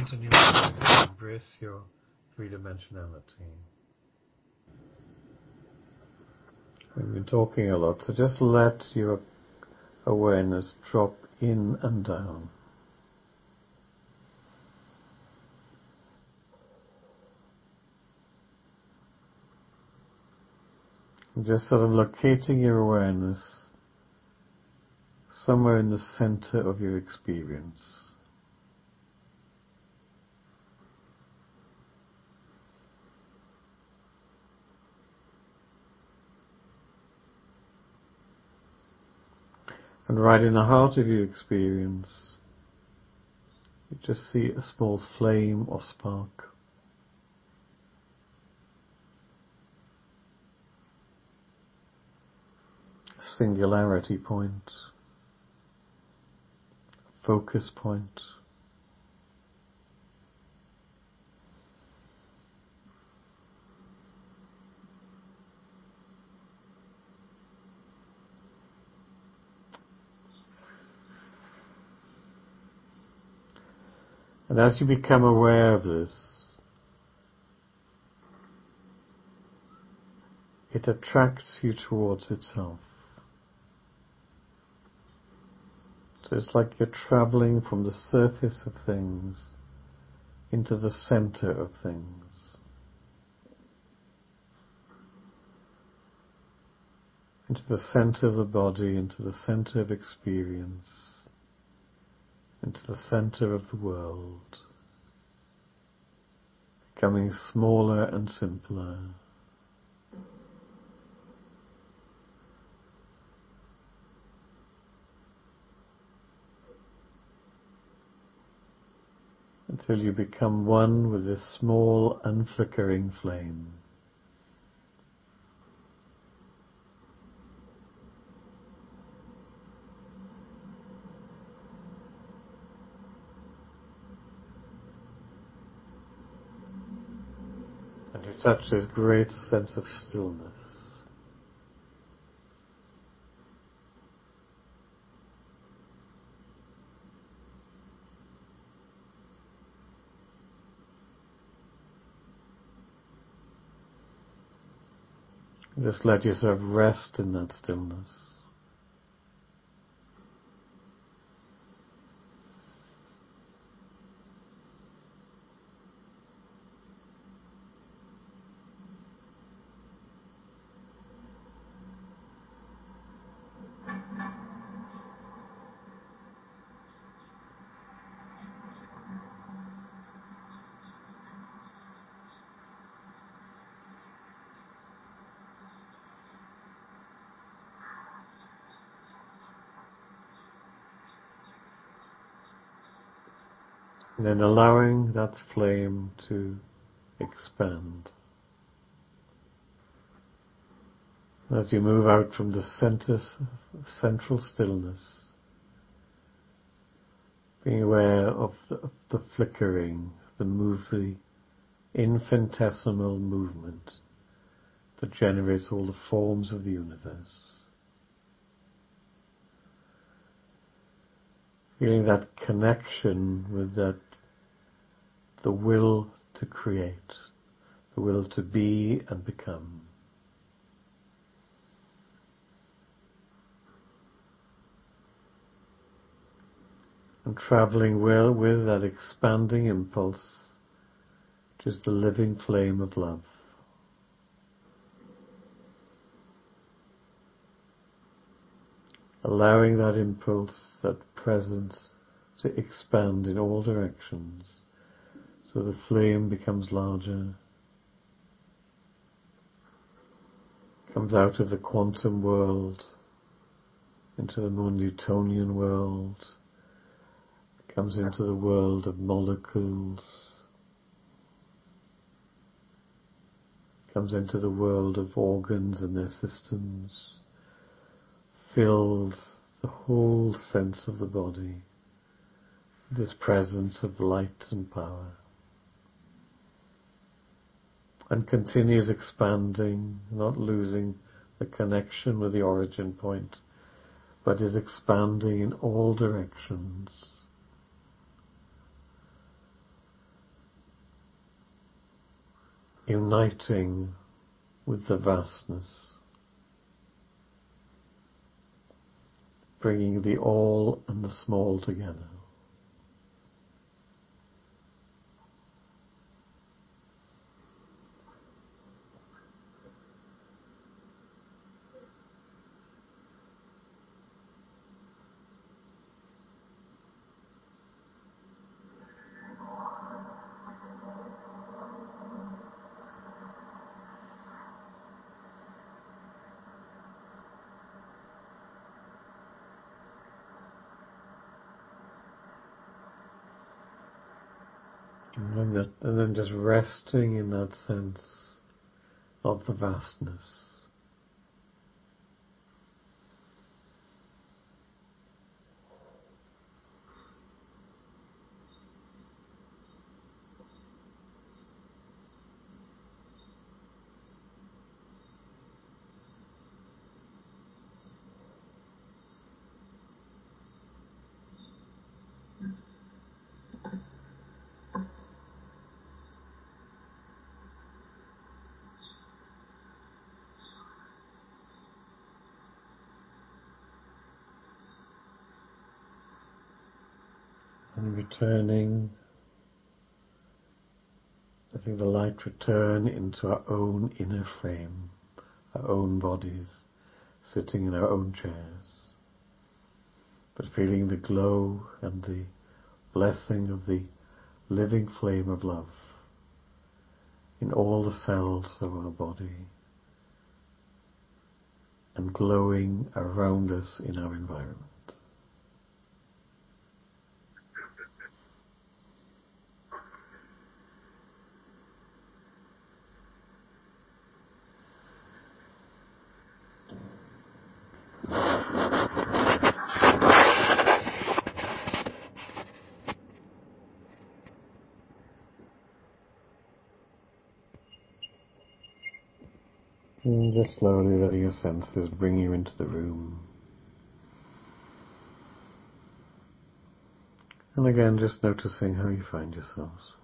continue to embrace your three-dimensionality. We've been talking a lot, so just let your awareness drop in and down. And just sort of locating your awareness somewhere in the center of your experience. And right in the heart of your experience, you just see a small flame or spark. A singularity point, focus point. And as you become aware of this, it attracts you towards itself. So it's like you're traveling from the surface of things into the center of things. Into the center of the body, into the center of experience, into the center of the world, becoming smaller and simpler. Until you become one with this small, unflickering flame. And you touch this great sense of stillness. Just let yourself rest in that stillness. And then allowing that flame to expand. As you move out from the central stillness, being aware of the flickering, the infinitesimal movement that generates all the forms of the universe. Feeling that connection with the will to create, the will to be and become. And traveling well with that expanding impulse, which is the living flame of love. Allowing that impulse, that presence, to expand in all directions, so the flame becomes larger, comes out of the quantum world into the more Newtonian world, comes into the world of molecules, comes into the world of organs and their systems, fills the whole sense of the body, this presence of light and power, and continues expanding, not losing the connection with the origin point, but is expanding in all directions. uniting with the vastness, bringing the all and the small together. And then just resting in that sense of the vastness. And returning, letting the light return into our own inner frame, our own bodies, sitting in our own chairs, but feeling the glow and the blessing of the living flame of love in all the cells of our body and glowing around us in our environment. And just slowly letting your senses bring you into the room. And again, just noticing how you find yourselves.